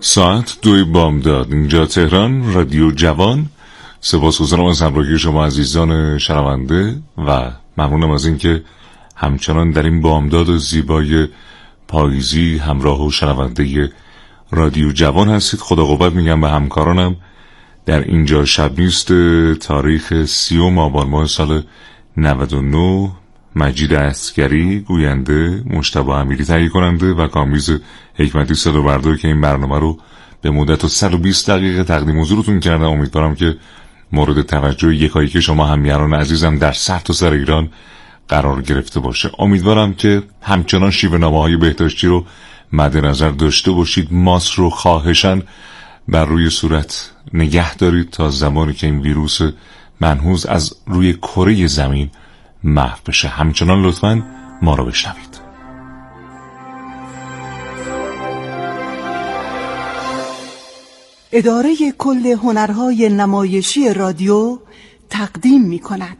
ساعت 2 بامداد، اینجا تهران، رادیو جوان. سپاسگزارم از همراهی شما عزیزان شنونده و ممنونم از اینکه همچنان در این بامداد زیبای پاییزی همراه و شنونده رادیو جوان هستید. خدا قوت میگم به همکارانم. در اینجا شب نیست تاریخ 30 آبان ماه سال 99 مجید عسگری گوینده، مجتبی امیری تهیه کننده و کامبیز حکمتی صدا بردار که این برنامه رو به مدت 120 دقیقه تقدیم حضورتون کردم. امیدوارم که مورد توجه یکایی که شما همیهنان عزیزم در سرتاسر ایران قرار گرفته باشه. امیدوارم که همچنان شیوه‌نامه‌های بهداشتی رو مد نظر داشته باشید. ماسک رو خواهشاً بر روی صورت نگه دارید تا زمانی که این ویروس منحوس از روی کره زمین محو بشه. همچنان لطفاً ما رو بشنوید. اداره کل هنرهای نمایشی رادیو تقدیم می کند.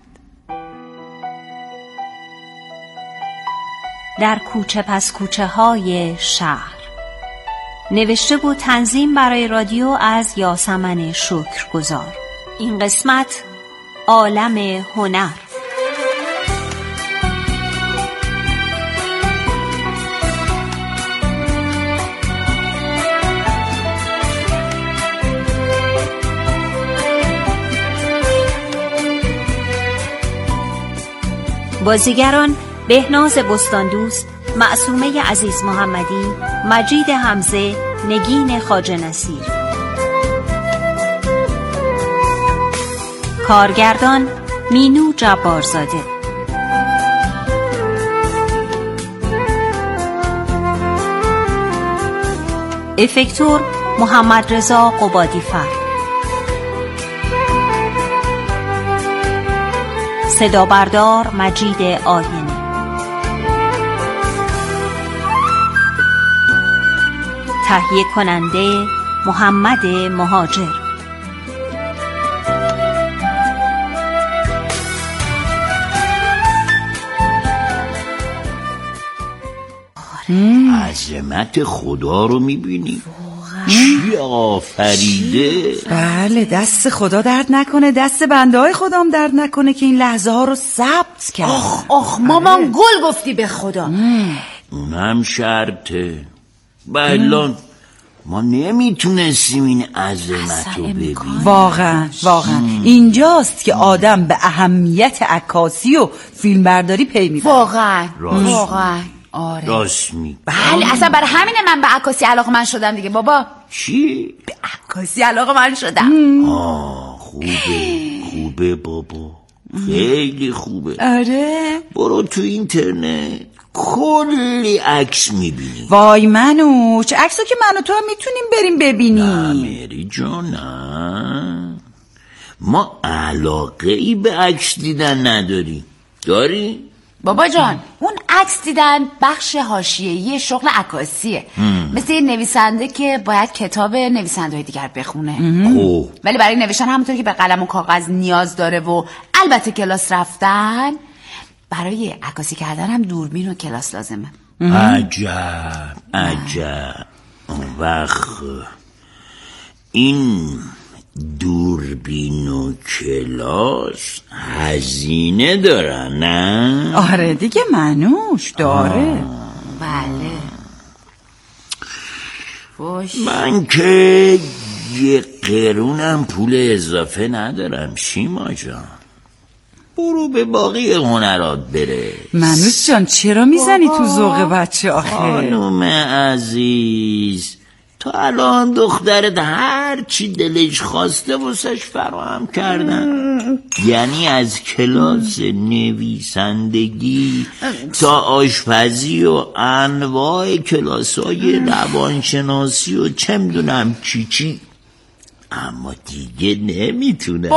در کوچه پس کوچه های شهر، نوشته و تنظیم برای رادیو از یاسمن شکرگزار. این قسمت عالم هنر. بازیگران: بهناز بستاندوست، معصومه عزیز محمدی، مجید حمزه، نگین خواجه نصیر. کارگردان: مینو جبارزاده. افکتور: محمد رضا قبادی‌فر. صدا بردار: مجید آینی. تهیه کننده: محمد مهاجر. عظمت خدا رو میبینی؟ چی آفریده؟ بله، دست خدا درد نکنه، دست بنده های خدام درد نکنه که این لحظه ها رو ثبت کرد. آخ مامان گل گفتی به خدا. اونم شرطه. بلان ما نمیتونستیم این عظمت رو ببینیم. واقعا اینجاست که آدم به اهمیت عکاسی و فیلمبرداری پی میبره. واقعا آره راست می. بله، اصلا برای همینه من به عکاسی علاقه‌مند شدم دیگه بابا. چی؟ به عکاسی علاقه‌مند شدم. خوبه بابا، خیلی خوبه. آره، برو تو اینترنت کلی عکس میبینی. وای منوش، عکسو که من و تو هم میتونیم بریم ببینیم. نه مری جانم، ما علاقه ای به عکس دیدن نداریم. داری؟ بابا جان، اون عکس دیدن بخش حاشیه‌ای شغل عکاسیه. مثل یه نویسنده که باید کتاب نویسنده‌های دیگر بخونه. ولی برای نوشتن همونطور که به قلم و کاغذ نیاز داره و البته کلاس رفتن، برای عکاسی کردن هم دوربین و کلاس لازمه. عجب. وقت این دوربین و کلاس هزینه دارن نه؟ آره دیگه منوش داره. بله. من که یه قرونم پول اضافه ندارم شیما جان. برو به باقی هنرات بره. منوش جان چرا میزنی تو ذوق بچه آخه؟ خانوم عزیز، تا الان دخترت هر چی دلش خواسته واسش فراهم کردن. یعنی از کلاس نویسندگی تا آشپزی و انواع کلاس‌های روانشناسی و چه میدونم چی. اما دیگه نمیتونه.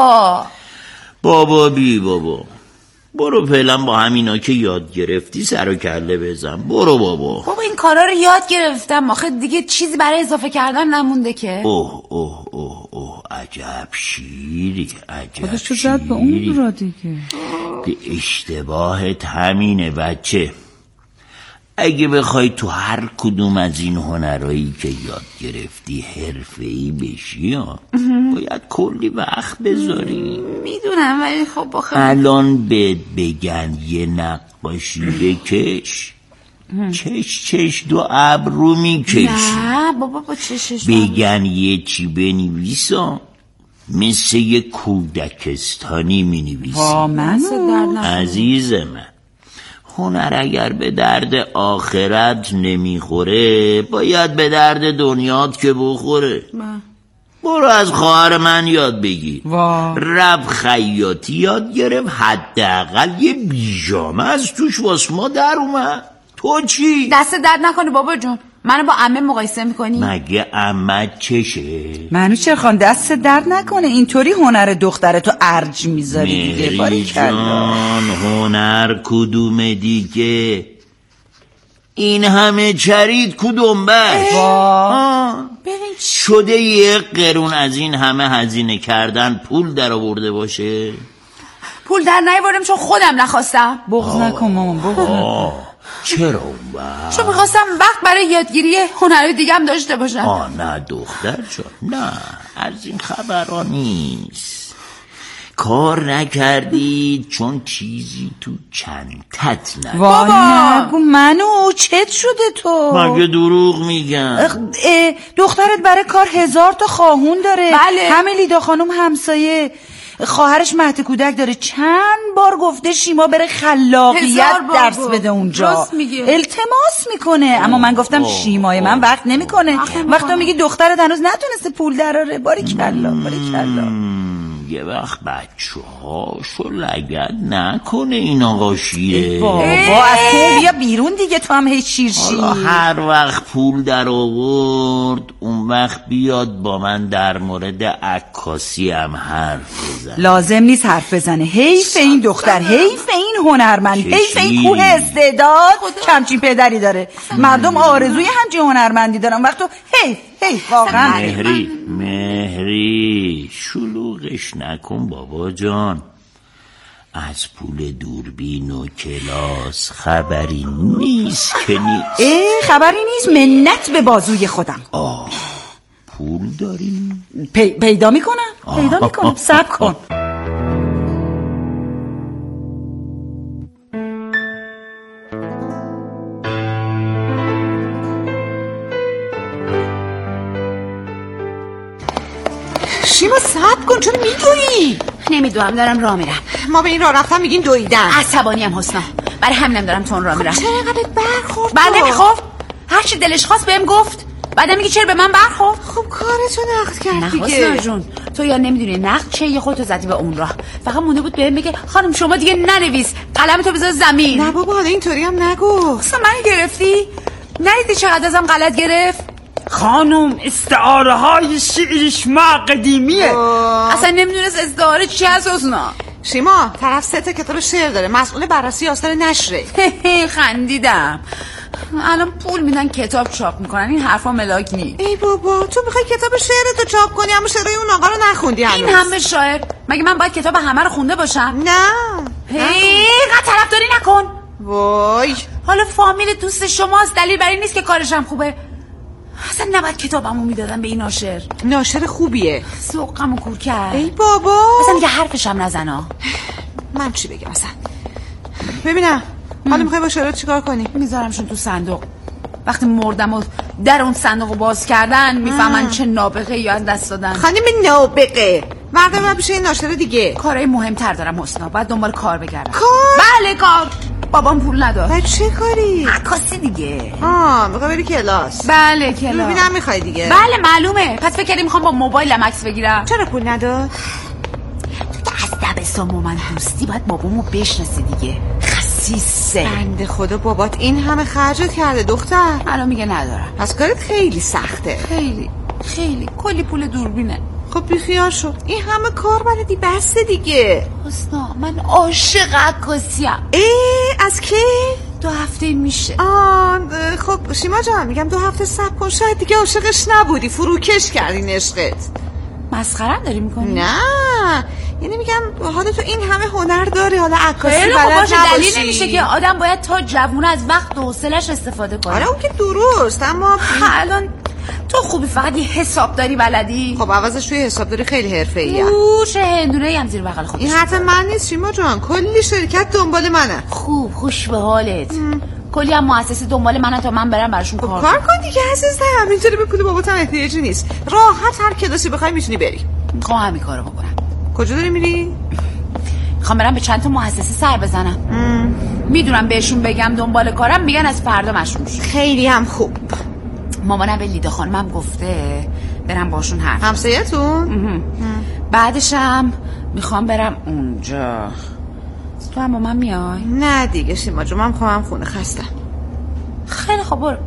بابا بی بابا، برو فعلا با همینا که یاد گرفتی سر و کله بزن. برو بابا این کارا رو یاد گرفتم، آخه دیگه چیزی برای اضافه کردن نمونده که. اوه عجب شیری، عجب خودشو زد به اون را دیگه. اشتباهت همینه بچه. اگه بخوای تو هر کدوم از این هنرهایی که یاد گرفتی حرفه‌ای بشی باید کلی وقت بذاری. میدونم ولی خب الان بهت بگن یه نقاشی بکش، چش دو ابرو میکشی. نه بابا با چشش بگن یه چی بنویسا مثل یه کودکستانی مینویسی. عزیز من، هنر اگر به درد آخرت نمیخوره باید به درد دنیات که بخوره. برو از خواهر من یاد بگیر. رفت خیاطی یاد گرفت، حداقل یه بیژامه از توش واسه ما در اومد. تو چی؟ دست درد نکنه بابا جون. منو با عمه مقایسه میکنی؟ مگه عمه چشه؟ منوچهر خان دست درد نکنه، اینطوری هنر دخترتو ارج میذاری دیگه. مهری جان هنر کدومه دیگه؟ این همه چرید کدومبش؟ شده یه قرون از این همه هزینه کردن پول در آورده باشه؟ پول در نیاوردم چون خودم نخواستم. بغض نکن مامان، بغض. چرا اون وقت؟ چون میخواستم وقت برای یادگیری هنرهای دیگم داشته باشم. نه دختر جان، نه از این خبرها نیست. کار نکردی چون چیزی تو چنتت نبود. بابا نگو منو، چت شده تو؟ مگه دروغ میگم؟ دخترت برای کار 1000 تا خواهون داره. بله. همه لیدا خانم همسایه، خواهرش مهد کودک داره. چند بار گفته شیما بره خلاقیت درس بده اونجا. التماس میکنه. اما من گفتم شیمای من وقت نمیکنه. وقتا میگی دخترت هنوز نتونسته پول دراره. باریکلا باریکلا. یه وقت بچه هاشو لگد نکنه این آقا شیره. بابا از تو بیا بیرون دیگه، تو هم هی شیرشی. هر وقت پول در آورد اون وقت بیاد با من در مورد عکاسی هم حرف بزن. لازم نیست حرف بزنه. حیف این دختر، حیف این هنرمند، حیف این کوه استعداد کمچین پدری داره. مردم آرزوی همچین هنرمندی دارن، وقت تو حیف واقعا. مهری شلوغش نکن بابا جان. از پول دوربین و کلاس خبری نیست که نیست. خبری نیست، منت به بازوی خودم. پول داری؟ پیدا میکنم. صبر کن. شیما صبر کن، چون میدویی؟ نمیدونم، دارم راه میرم. ما به این راه رفتن میگین دویدن. عصبانی ام حسنا، برای همینم دارم تون راه میرم. چرا اینقدر برخورد؟ بعد نمیخوف؟ هر چی دلش خواست بهم گفت. بعدم میگه چرا به من برخورد؟ خب کارتو نقد کرد دیگه. نه حسنا جون، تو یا نمیدونی نقد چه، یا خودتو زدی به اون راه. فقط مونده بود بهم بگه خانم شما دیگه ننویس، قلمتو بذار زمین. نه بابا حالا اینطوری هم نگو. اصلا من گرفتی؟ ندیدی چقدر ازم غلط گرفت؟ خانم استعاره های شعرش ما قدیمیه. اصلا نمیدونست استعاره چی هست حسنا. شیما طرف 3 تا کتاب شعر داره، مسئول بررسی آثار نشره. خندیدم. الان پول میدن کتاب چاپ میکنن، این حرفا ملاک نی. ای بابا تو میخوای کتاب شعرتو چاپ کنی اما شعرهای اون آقا رو نخوندی هنوز. این همه شاعر، مگه من باید کتاب همه رو خونده باشم؟ نه. اینقدر طرفداری نکن. وای حالا فامیل دوست شماست، دلیل بر این نیست که کارشم خوبه. اصلا نباید کتابمو میدادم به این ناشر. ناشر خوبیه. ذوقمو کور کرد. ای بابا اصلا دیگه حرفشم نزنا. من چی بگم اصلا؟ ببینم حالا میخوای با شعرات چیکار کنی؟ میذارمشون تو صندوق. وقتی مردم و در اون صندوقو باز کردن میفهمن چه نابغه یا از دست دادن. خانم نابغه مردم رو بشه این ناشر دیگه. کارهای مهمتر دارم حسنا، باید دنبال کار بگردم. کار؟ بله کار. بابام پول نداد. بعد چه کاری؟ عکاسی دیگه. میخوای بری کلاس؟ بله کلاس. ببینم میخوای دیگه. بله معلومه. پس فکر کردی میخوام با موبایلم عکس بگیرم. چرا پول نداد؟ تو که از دبستان با من دوستی باید بابامو بشناسی دیگه. خسیسه. بنده خدا بابات این همه خرجت کرده دختر. الان میگه ندارم. پس کارت خیلی سخته. خیلی کلی پول دوربینه. خب بیخیال شو، این همه کار بلدی بسته دیگه. حسنا من عاشق عکاسیم. از کی؟ 2 هفته میشه. خب شیما جان میگم 2 هفته صبر کن، شاید دیگه عاشقش نبودی، فروکش کردین عشقت. مسخره‌ام داری میکنی؟ نه یعنی میگم حالا تو این همه هنر داری، حالا عکاسی بلد نباشی. دلیل نمیشه که آدم باید تا جوون از وقت و حوصله‌اش استفاده کنه. آره اون که درست، اما الان تو خوبی فقط یه حسابداری بلدی. خب عوضش توی حسابداری خیلی حرفه‌ایه. چه هندونه‌ای هم زیر بغل خودش. این حرف من نیست شیما جان، کلی شرکت دنبال منه. خوب خوش به حالت. کلی هم مؤسسه دنبال منه تا من برم براشون کار کن دیگه عزیزم. اینطوری به پول بابات هم احتیاجی نیست. راحت هر کلاسی بخوای میتونی بری. میخوام همین کارو بکنم. کجا داری میری؟ میخوام برم به چند تا مؤسسه سر بزنم. میدونم بهشون بگم دنبال کارم میگن از فردا مشغول شو. خیلی هم خوب. مامانم به لیدا خانمم گفته برم باشون حرف. همسایه‌تون؟ بعدشم میخوام برم اونجا. تو هم با من میای؟ نه دیگه شیما جون، من میخوام خونه خستم. خیلی خوب برو.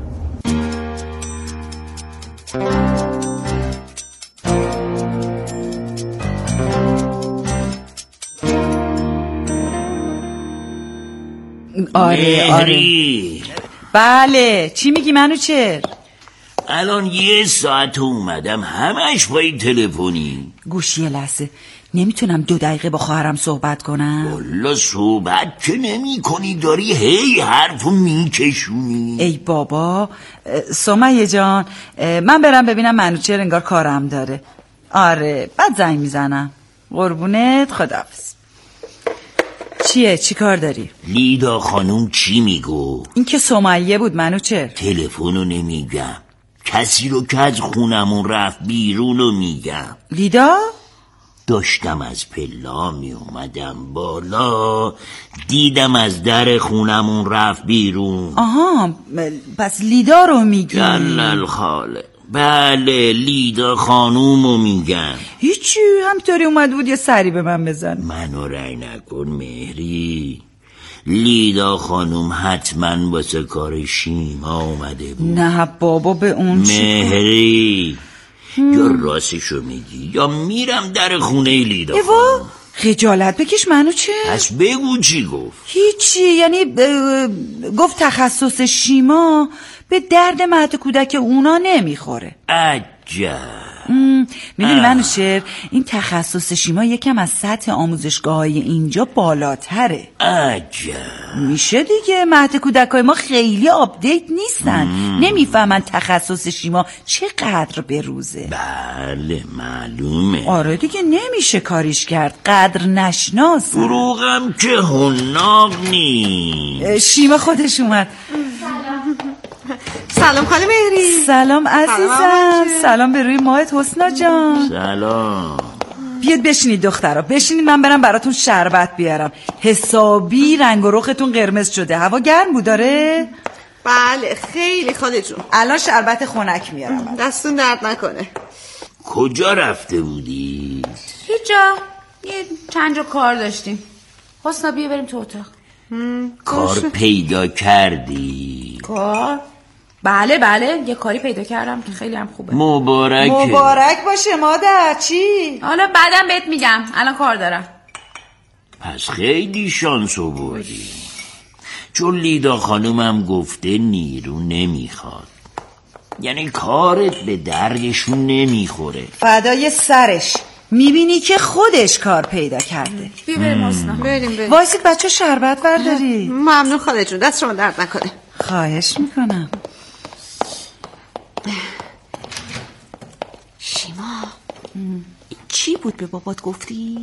آره. بله چی میگی منوچهر؟ الان 1 ساعت اومدم همش با این تلفنی. گوشی لحظه، نمیتونم 2 دقیقه با خواهرم صحبت کنم؟ والا صحبت که نمی کنی، داری هی حرفو میکشونی. ای بابا. سمیه جان من برم ببینم منوچهر انگار کارم داره. آره بعد زنگ میزنم. قربونت، خداحافظ. چیه؟ چی کار داری؟ لیدا خانوم چی میگو؟ این که سمیه بود منوچهر. تلفنو نمیگم، کسی رو که از خونمون رفت بیرونو میگم. لیدا؟ داشتم از پلا می اومدم بالا، دیدم از در خونمون رفت بیرون. آها پس لیدا رو میگی؟ جلال خاله. بله لیدا خانومو میگم. هیچی، همطوری اومد بود یه سری به من بزن. منو رای نکن مهری. لیدا خانوم حتما واسه کار شیما اومده بود. نه بابا به اون مهری یا راستشو میگی یا میرم در خونه لیدا خانوم. خجالت بکش منوچهر. پس بگو چی گفت؟ هیچی، یعنی گفت تخصص شیما به درد مهد کودک اونا نمیخوره. عجب. میدونی منوچهر این تخصص شیما یکم از سطح آموزشگاه‌های اینجا بالاتره. عجب. میشه دیگه، مهد کودکای ما خیلی آپدیت نیستن. نمیفهمن تخصص شیما چقدر به روزه. بله معلومه. آره دیگه نمیشه کاریش کرد، قدر نشناس. فروغم که هناق نیست. شیما خودش اومد. سلام خاله مهری. سلام عزیزم. سلام به روی ماهت حسنا جان. سلام. بیاد بشینید دخترا، بشینید من برم براتون شربت بیارم. حسابی رنگ و رختون قرمز شده. هوا گرم بود داره؟ بله خیلی خاله جون. الان شربت خنک میارم. دستون درد نکنه. کجا رفته بودی؟ هیچ جا، یه چند جا کار داشتیم. حسنا بیا بریم تو اتاق. کار پیدا کردی؟ کار؟ بله یه کاری پیدا کردم که خیلی هم خوبه. مبارک باشه مادر. چی؟ حالا بعدم بهت میگم، الان کار دارم. پس خیلی شانس آوردی، چون لیدا خانومم گفته نیرو نمیخواد، یعنی کارت به دردشون نمیخوره. فدای سرش. میبینی که خودش کار پیدا کرده. بیا بریم حسنا. بریم. وایسید بچه شربت برداری. ممنون خاله جون، دست شما درد نکنه. خواهش میکنم. شیما چی بود به بابات گفتی؟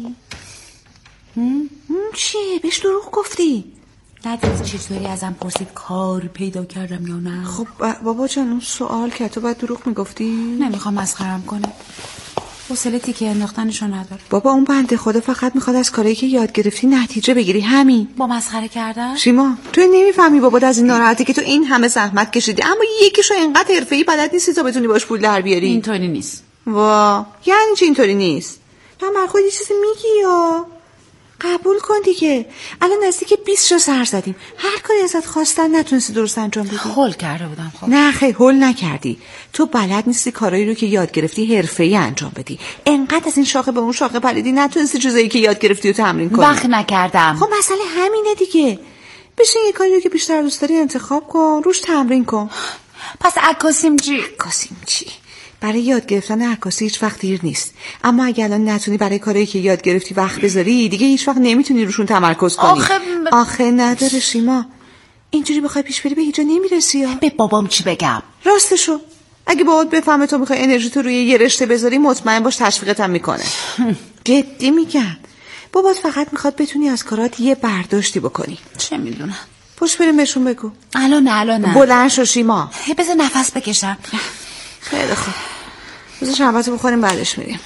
چیه؟ بهش دروغ گفتی؟ ندیدی چطوری ازم پرسید کار پیدا کردم یا نه؟ خب بابا جان اون سوال که تو باید دروغ میگفتی؟ نمیخوام مسخرم کنه، حوصله تیکه انداختنشو نداره. بابا اون بنده خدا فقط میخواد از کاری که یاد گرفتی نتیجه بگیری، همین. با مسخره کردن؟ شیما تو نمیفهمی بابات از این ناراحتی که تو این همه زحمت کشیدی اما یکیشو اینقدر حرفه‌ای بلد نیستی تا بتونی باش پول در بیاری. اینطوری نیست. وا یعنی چی اینطوری نیست؟ تو هم برای خودت یه چیزی میگی یا قبول کن دیگه. الان نزدیک 20 تا سر زدیم، هر کاری ازت خواستن نتونستی درست انجام بدی. هول کرده بودم. خب نه خیلی هول نکردی، تو بلد نیستی کارایی رو که یاد گرفتی حرفه‌ای انجام بدی. انقدر از این شاخه به اون شاخه پریدی نتونستی چیزایی که یاد گرفتی رو تمرین کنی. وقت نکردم. خب مسئله همینه دیگه. بشین یه کاری رو که بیشتر دوست داری انتخاب کن، روش تمرین کن. پس عکاسیم چی؟ عکاسیم چی؟ برای یاد گرفتن عکاسی هیچ وقت دیر نیست، اما اگه الان نتونی برای کاری که یاد گرفتی وقت بذاری دیگه هیچ وقت نمیتونی روشون تمرکز کنی. آخه نداره شیما، اینجوری بخوای پیش بری به هیچ جا نمیرسی. به بابام چی بگم؟ راستشو اگه بابات بفهمه تو میخوای انرژی تو روی یه رشته بذاری مطمئن باش تشویقت هم میکنه. جدی میگم، بابات فقط میخواد بتونی از کارات یه برداشتی بکنی. چه میدونم. پشت بریم بهشون بگو. الان بلند شو شیما. بذار نفس بکشم. خیلی خوب، بذار شربتو بخوریم بعدش میریم.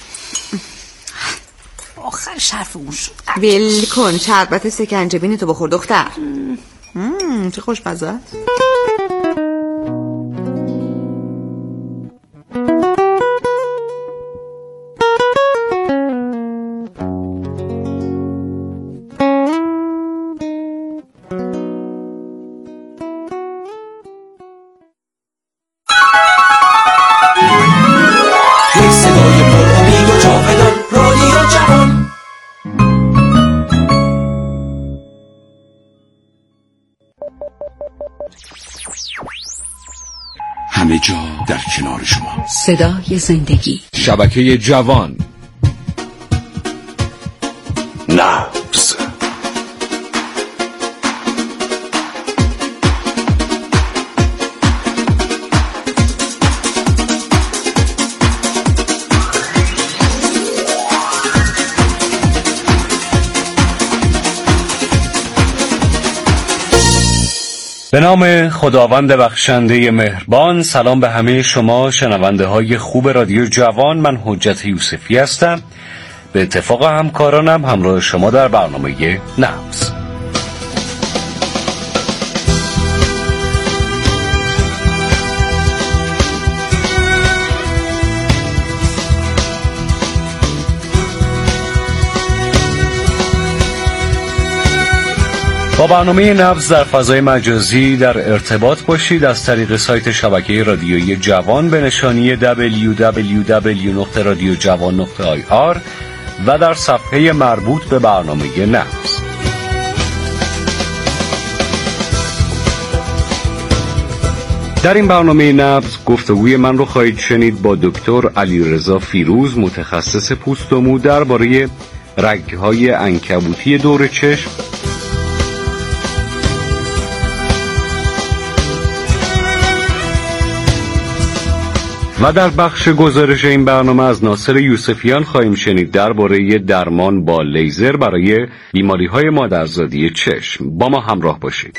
آخر شرف اون شد. ول کن، شربت سکنجبین تو بخور دختر. چه خوشمزه. همه جا در کنار شما. صدای زندگی. شبکه جوان. نبض. به نام خداوند بخشنده مهربان. سلام به همه شما شنونده های خوب رادیو جوان. من حجت یوسفی هستم، به اتفاق همکارانم همراه شما در برنامه نبض. با برنامه نبض در فضای مجازی در ارتباط باشید از طریق سایت شبکه رادیویی جوان به نشانی www.radiojavan.ir و در صفحه مربوط به برنامه نبض. در این برنامه نبض گفتگوی من رو خواهید شنید با دکتر علیرضا فیروز، متخصص پوست و مو، درباره رگ‌های عنکبوتی دور چشم و در بخش گزارش این برنامه از ناصر یوسفیان خواهیم شنید درباره درمان با لیزر برای بیماری‌های مادرزادی چشم. با ما همراه باشید.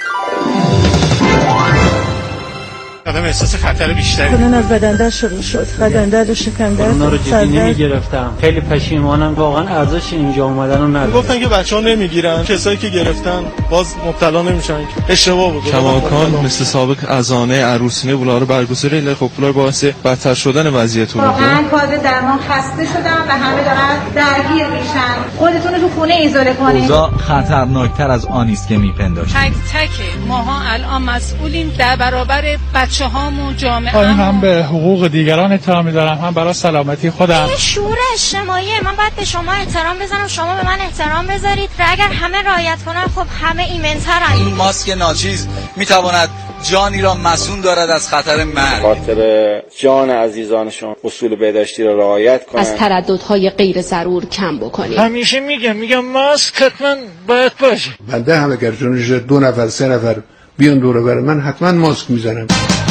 آدم احساس خطر بیشتری کنون از بدن شروع شد، بدن درد و شکم درد. اونا رو جدی نمیگرفتم، خیلی پشیمانم، واقعا ارزش اینجا اومدن رو نداره. گفتن که بچه‌ها نمیگیرن، کسایی که گرفتن باز مبتلا نمیشن. اشتباه بود. کماکان مثل سابق ازانه عروسینه بولارو برگزاری ایله خب پولار باعث بدتر شدن وضعیت بود. واقعا کار درمان خسته شدم و همه دارن درگیر میشن. خودتون رو تو خونه ایزوله کنید. اوضاع خطرناکتر از آنی است که میپنداشتیم. تک تک ماها الان مسئولیم در برابر بچه‌هام و جامعه. هم به حقوق دیگران احترام می‌ذارم، هم برای سلامتی خودم. این شعور اجتماعی، من باید به شما احترام بزنم، شما به من احترام بذارید و اگر همه رعایت کنن خب همه ایمن‌ترن. این ماسک ناچیز میتواند جانی را مسئول دارد از خطر مرگ. خاطر جان عزیزانشون اصول بهداشتی را رعایت کنند. از ترددهای غیر ضرور کم بکنید. همیشه میگم ماسک حتما باید باشه. بنده هم اگر جونش 2 نفر 3 نفر بیان دوره بر من حتما ماسک میزنم.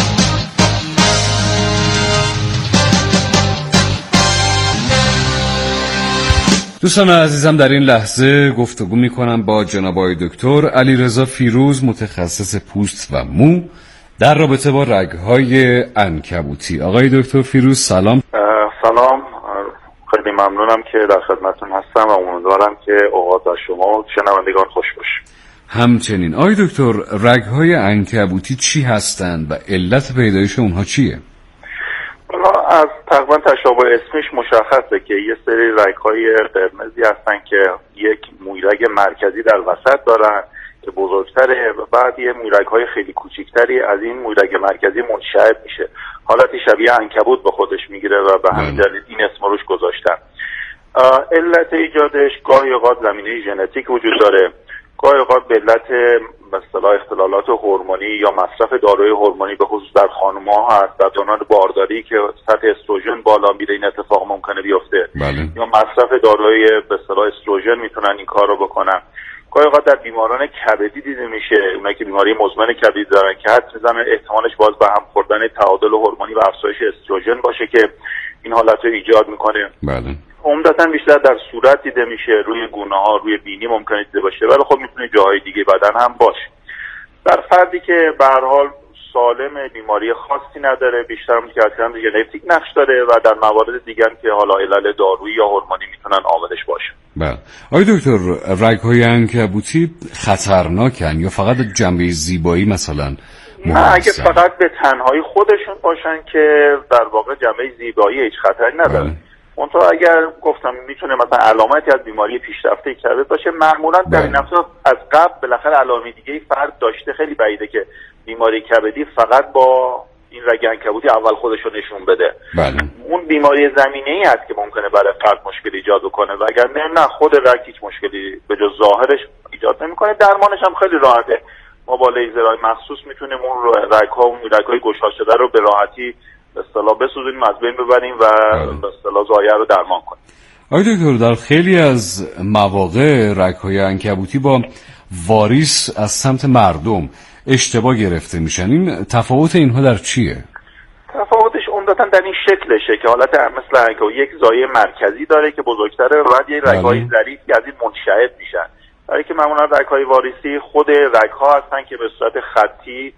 دوستان عزیزم، در این لحظه گفتگو میکنم با جناب آقای دکتر علیرضا فیروز، متخصص پوست و مو، در رابطه با رگ‌های عنکبوتی. آقای دکتر فیروز سلام. سلام، خیلی ممنونم که در خدمتتون هستم و امیدوارم که اوقات از شما و شنوندگان خوش باشه. همچنین. آقای دکتر، رگ‌های عنکبوتی چی هستند و علت پیدایش اونها چیه؟ از تقریبا تشابه اسمش مشخصه که یه سری رگ‌های قرمزی هستن که یک مویرگ مرکزی در وسط دارن که بزرگتره و بعد یه مویرگ‌های خیلی کوچیکتری از این مویرگ مرکزی منشعب میشه. حالتی شبیه عنکبوت به خودش میگیره و به همین دلیل این اسم روش گذاشتن. علت ایجادش گاهی اوقات زمینه ژنتیک وجود داره، گاهی اوقات به علت مثلا اختلالات هورمونی یا مصرف داروی هورمونی به خصوص در خانم‌ها هست، در دوران بارداری که سطح استروژن بالا میره این اتفاق ممکنه بیفته. بله. یا مصرف داروی به اصطلاح استروژن میتونن این کار رو بکنن. گاهی اوقات در بیماران کبدی دیده میشه، اونایی که بیماری مزمن کبدی دارن که حد میزنن احتمالش باز به هم خوردن تعادل هورمونی و افزایش استروژن باشه که این حالت رو ایجاد میکنه. بله. عمدتاً بیشتر در صورت دیده میشه، روی گونه ها، روی بینی ممکنه دیده باشه، ولی خب میتونه جاهای دیگه بدن هم باشه. در فردی که به هر حال سالم، بیماری خاصی نداره، بیشتر متأکداً ژنتیک نقش داره و در موارد دیگه که حالا علل دارویی یا هورمونی میتونن عاملش باشه. بله. آقای دکتر، رگ‌های عنکبوتی خطرناکن یا فقط جنبه زیبایی مثلا؟ نه، اگه فقط به تنهایی خودشون باشن که در واقع جنبه زیبایی هیچ خطری نداره. منتها اگر گفتم میتونه مثلا علامتی از بیماری پیشرفته کبد باشه، معمولا در این افراد از قبل بالاخره علائم دیگه فرد داشته. خیلی بعیده که بیماری کبدی فقط با این رگ عنکبوتی اول خودشو نشون بده. بله. اون بیماری زمینه‌ای هست که ممکنه برای فرد مشکل ایجاد کنه و اگر نه خود رگ هیچ مشکلی به جز ظاهرش ایجاد نمی‌کنه. درمانش هم خیلی راحته. ما با لیزرهای مخصوص میتونیم اون رگ‌ها، اون رگ‌های گشاد شده رو به راحتی به اصطلاح بسوزونیم، از بین ببریم و به اصطلاح ضایعه رو درمان کنیم. آقای دکتر، در خیلی از مواقع رگ‌های عنکبوتی با واریس از سمت مردم اشتباه گرفته میشن. این تفاوت اینها در چیه؟ تفاوتش عمدتاً در این شکلشه که حالت مثل عنکبوت یک زایه مرکزی داره که بزرگتره و بعد یک رگ‌های ظریفی از این منشعب میشن. برای که معمولا رگ‌های واریسی خود رگ‌ها هستن که به صورت خطی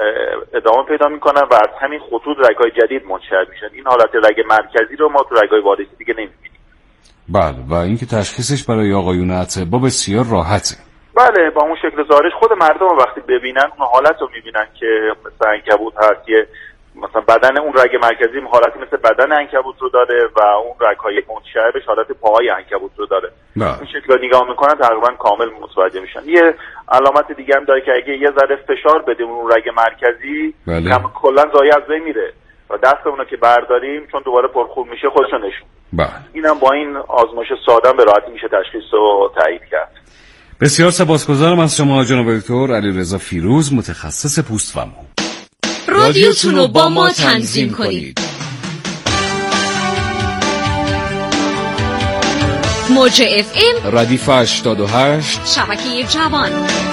ادامه پیدا میکنن و از همین خطوط رگ‌های جدید منشعب میشن. این حالت رگ مرکزی رو ما تو رگ‌های واریسی دیگه نمی‌بینیم. بله، و اینکه تشخیصش برای آقایون اطباء بسیار راحته. بله، با اون شکل ظاهرش خود مردم وقتی ببینن اون حالت رو میبینن که مثلا عنکبوت هست، یه مثلا بدن اون رگ مرکزی حالتی مثل بدن عنکبوت رو داره و اون رگ‌های منشعبش حالت پاهای عنکبوت رو داره. این شکل رو نگاه میکنن تقریبا کامل متوجه میشن. یه علامت دیگه هم داره که اگه یه ذره فشار بدیم اون رگ مرکزی کلا زایه از بین میره و دست اونو که برداریم چون دوباره پرخون میشه خودشو نشون. اینم با این آزمایش ساده به راحتی میشه تشخیص و تایید کرد. بسیار سپاسگزارم از شما جناب دکتر علیرضا فیروز، متخصص پوست و مو. رادیوتون رو با ما تنظیم کنید. موج اف ام ردیف 88 شبکه جوان.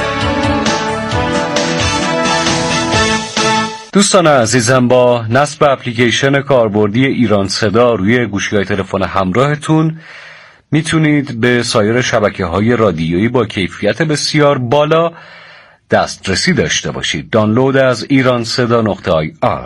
دوستان عزیزم، با نصب اپلیکیشن کاربردی ایران صدا روی گوشی‌های تلفن همراهتون میتونید به سایر شبکه‌های رادیویی با کیفیت بسیار بالا دسترسی داشته باشید. دانلود از ایرانصدا.ir.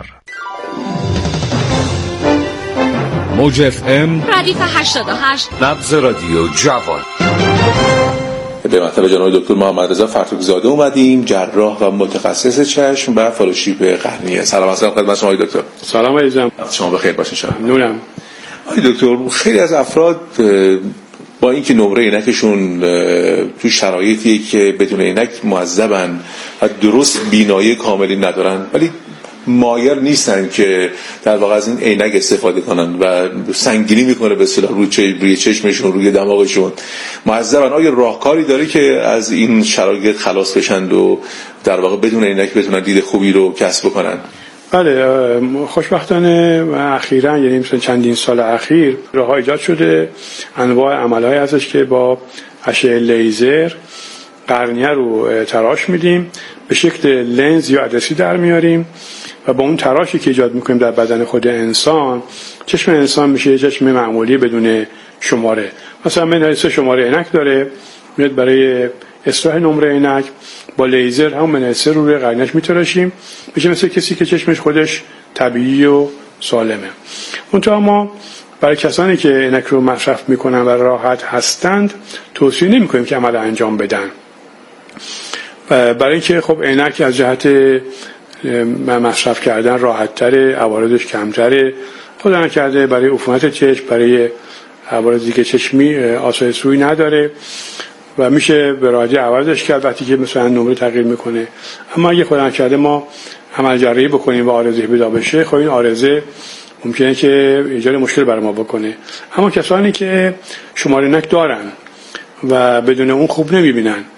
موج اف ام ردیف 88 نبض رادیو جوان. به مطلب جناب دکتر محمد رضا فرتوک‌زاده اومدیم، جراح و متخصص چشم و فالوشیپ قرنیه. سلام علیکم خدمت شما دکتر. سلام عزیزم. شما بخیر باشین شما. ممنونم. دکتر، خیلی از افراد با اینکه نمره عینکشون تو شرایطی که بدون عینک معذبن و درست بینایی کاملی ندارن، ولی مایل نیستن که در واقع از این عینک استفاده کنن و سنگینی میکنه به اصطلاح روی چشمشون، روی دماغشون، معذبن. آیا راهکاری داره که از این شرایط خلاص بشن و در واقع بدون عینک بتونن دید خوبی رو کسب بکنن؟ بله، خوشبختانه اخیراً، یعنی مثلا چندین سال اخیر، راه‌ها ایجاد شده، انواع عمل‌هایی هستش که با اشعه لیزر قرنیه رو تراش میدیم، به شکل لنز یا عدسی در میاریم و با اون تراشی که ایجاد میکنیم در بدن خود انسان، چشم انسان میشه چشم معمولی بدون شماره. مثلا من 3 شماره عینک داره، میاد برای اصلاح نمره عینک با لیزر هم منحصر روی قرنیش میتراشیم، میشه مثل کسی که چشمش خودش طبیعی و سالمه. منتها ما برای کسانی که عینک رو مصرف میکنن و راحت هستند توصیه نمیکنیم که عمل انجام بدن، برای اینکه خب عینک از جهت مصرف کردن راحت تره، عوارضش کمتره، خدا نکرده برای عفونت چشم، برای عوارض دیگه چشمی آسایش روی نداره و میشه به راحتی عوضش کرد وقتی که مثلا نمره تغییر میکنه. اما اگه خدا نکرده ما عمل جراحی بکنیم و عارضه پیدا بشه، خب این عارضه ممکنه که ایجاد مشکل برای ما بکنه. اما کسانی که شماره عینک دارن و بدون اون خوب نمیبینن،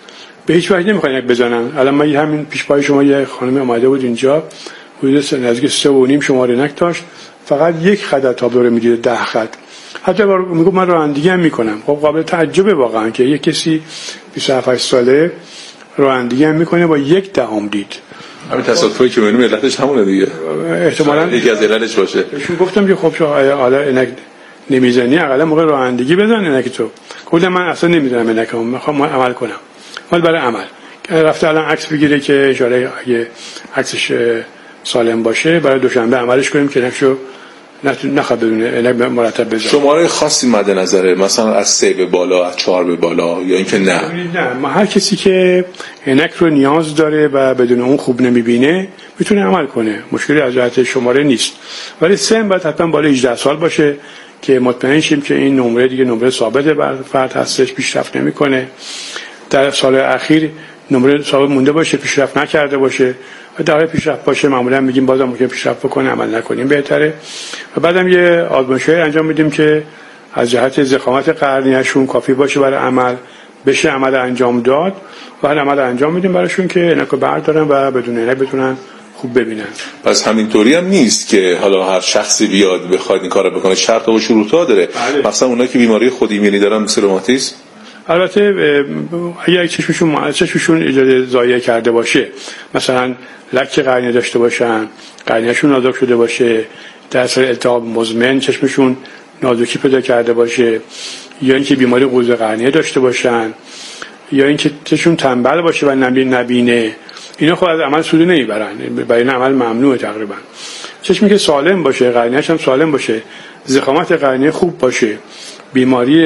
به هیچ وجه نمیخوان عینک بزنن. الان من همین پیش پای شما یه خانم اومده بود اینجا، حدود نزدیک 3.5 شماره عینک داشت، فقط یک خط تاب داره میدیده 10 خط. حتی میگم من رانندگی هم میکنم. خب قابل تعجبه واقعا که یک کسی 27 ساله رانندگی هم میکنه با 1/10 دید. همین تصادفی که میبینیم علتش همونه دیگه، احتمالاً یکی از علتش باشه. بهشون گفتم که خب حالا عینک نمیزنی، اقلا موقع رانندگی بزن عینک تو. گفتم من اصلا نمیزنم عینکم، میخوام عمل کنم. مال برای عمل. رفته الان عکس بگیره که ان شاءالله اگه عکسش سالم باشه برای دوشنبه عملش کنیم که عینکشو نخواد بدونه عینک مرتب بزنه. شماره خاصی مد نظره، مثلا از 3 به بالا، از 4 به بالا، یا اینکه نه ما هر کسی که عینک رو نیاز داره و بدون اون خوب نمیبینه میتونه عمل کنه، مشکلی از جهت شماره نیست. ولی سن باید حتما بالای 18 سال باشه که مطمئن شیم که این نمره دیگه نمره ثابته بر فرد هستش، پیشرفت نمیکنه. در سال اخیر نمره ثابت مونده باشه، پیشرفت نکرده باشه. و در حال پیشرفت باشه معمولا میگیم بازم ممکن پیشرفت بکنه، عمل نکنیم بهتره. و بعدم یه آزمایشی انجام میدیم که از جهت ضخامت قرنیه‌شون کافی باشه برای عمل، بشه عمل انجام داد. و عمل انجام میدیم براشون که عینکو بردارن و بدون عینک بتونن خوب ببینن. پس همینطوری هم نیست که حالا هر شخصی بیاد بخواد این کارو بکنه، شرط و شروطا داره. مثلا اونایی که بیماری خود ایمنی دارن مثل روماتیسم، البته اگه چشمشون اجازه ضایع کرده باشه، مثلا لک قرنیه داشته باشن، قرنیه‌شون نازک شده باشه، در اثر التهاب مزمن چشمشون نازکی پیدا کرده باشه، یا اینکه بیماری قوز قرنیه داشته باشن، یا اینکه چشمشون تنبل باشه و نبینه، اینا خود از عمل سودی نمیبرن، برای این عمل ممنوعه تقریبا. چشمی که سالم باشه، قرنیه‌ش هم سالم باشه، ضخامت قرنیه خوب باشه، بیماری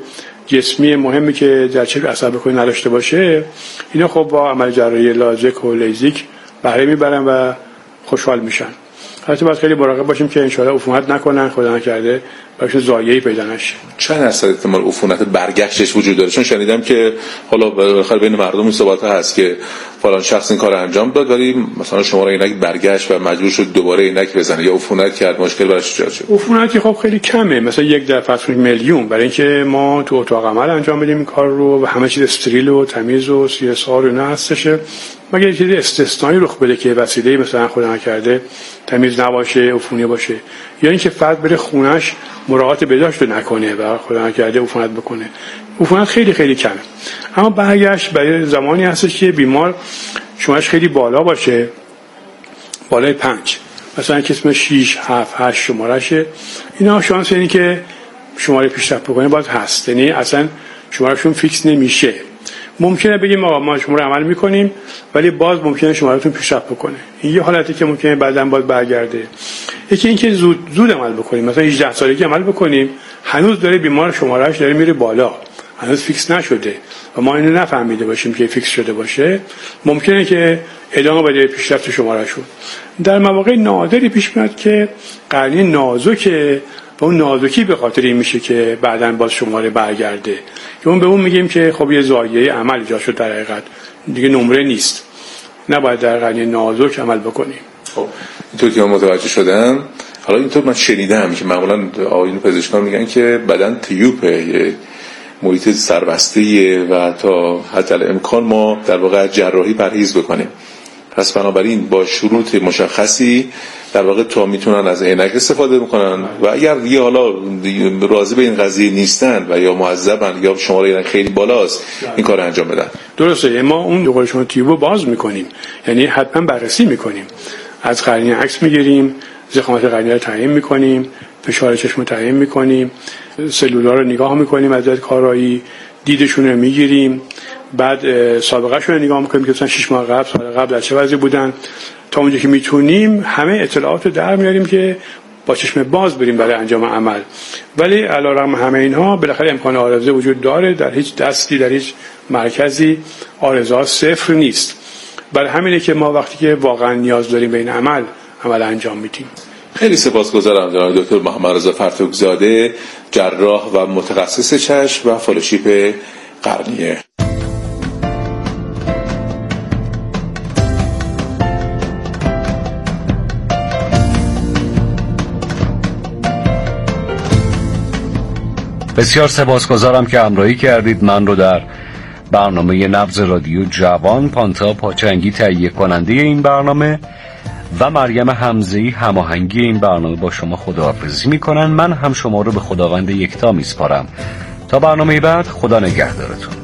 جسمی مهمی که در چشم اثر بکنه نداشته باشه، اینا خب با عمل جراحی لازک و لیزیک بهره میبرن و خوشحال میشن. البته باید خیلی مراقب باشیم که انشاءالله عفونت نکنن، خدا نکرده براشون ضایعی پیدا نشه. چند درصد احتمال عفونت برگشتش وجود داره؟ چون شنیدم که حالا بالاخره بین مردم این صحبت هست که فلان شخص این کار انجام داد ولی مثلا شماره عینک برگشت و مجبور شد دوباره عینک بزنه یا عفونت کرد، مشکل براش ایجاد شد. عفونتی خب خیلی کمه، مثلا 1 در فاصله میلیون، برای اینکه ما تو اتاق عمل انجام بدیم این کار رو و همه چیز استریل و تمیز و CSR نه هستشه، مگر یه چیزی استثنایی رخ بده که وسیله مثلا خدا نکرده تمیز نباشه، عفونی باشه، یا اینکه فرد بره خونش مراعات بهداشت نکنه و خدا نکرده عفونت بکنه. عفونت خیلی خیلی کمه. اما برگشت برای زمانی هستش که بیمار شمارش خیلی بالا باشه، بالای 5، مثلا کسی 6 7 8 شمارشه، اینا شانس اینه که شماره پیشرفت بکنه باز هست، یعنی اصلا شمارشون فیکس نمیشه. ممکنه بگیم آقا ما شماره عمل میکنیم ولی باز ممکنه شمارتون پیشرفت بکنه، این یه حالتی که ممکنه بعداً باز برگرده. یکی اینکه زود عمل بکنیم، مثلا 18 سالگی عمل بکنیم، هنوز داره بیمار شماره‌اش داره میره بالا، هنوز فیکس نشده و ما اینو نفهمیده باشیم که فیکس شده باشه، ممکنه که ادامه بده پیشرفت شماره‌شون. در مواقع نادری پیش میاد که قرنیه نازکه و اون نازکی به خاطر این میشه که بعداً باز شماره برگرده، که اون به اون میگیم که خب یه ضایعه عمل ایجاد شد، در حقیقت دیگه نمره نیست، نباید در قرنیه نازک عمل بکنیم. خب اینطور که من متوجه شدم، حالا اینطور من شنیدم که معمولا آقایون پزشکان میگن که بدن تیوبه، محیط سربسته‌ایه و تا حد الامکان ما در واقع جراحی پرهیز بکنیم. پس بنابراین با شروط مشخصی در واقع تا میتونن از عینک استفاده بکنن و اگر یه حالا راضی به این قضیه نیستن و یا معذبن یا شماره عینک خیلی بالاست این کار انجام بدن. درسته، ما اون دو قول شما تیوبو باز میکنیم، یعنی حتما بررسی میکنیم، از قرنیه عکس میگیریم، ضخامت قرنیه رو تعیین میکنیم، فشار چشم رو تعیین میکنیم، سلولا رو نگاه میکنیم، از کارایی دیدشون رو میگیریم، بعد سابقه شون رو نگاه میکنیم که مثلا 6 ماه قبل سال قبل در چه وضعی بودن، تا اونجا که میتونیم همه اطلاعات رو در میاریم که با چشم باز بریم برای انجام عمل. ولی علیرغم همه اینها بالاخره امکان عارضه وجود داره، در هیچ دستی در هیچ مرکزی عارضه صفر نیست. برای همینه که ما وقتی که واقعا نیاز داریم به این عمل انجام میدیم. خیلی سپاسگزارم جناب دکتر محمد رضا فرتوک‌زاده، جراح و متخصص چشم و فالوشیپ قرنیه. بسیار سپاسگزارم که همراهی کردید. من رو در برنامه نبض رادیو جوان، پانتا پاچنگی تهیه کننده این برنامه و مریم حمزه‌ای هماهنگی این برنامه با شما خداحافظی میکنن. من هم شما رو به خداوند یکتا میسپارم. تا برنامه بعد، خدا نگهدارتون.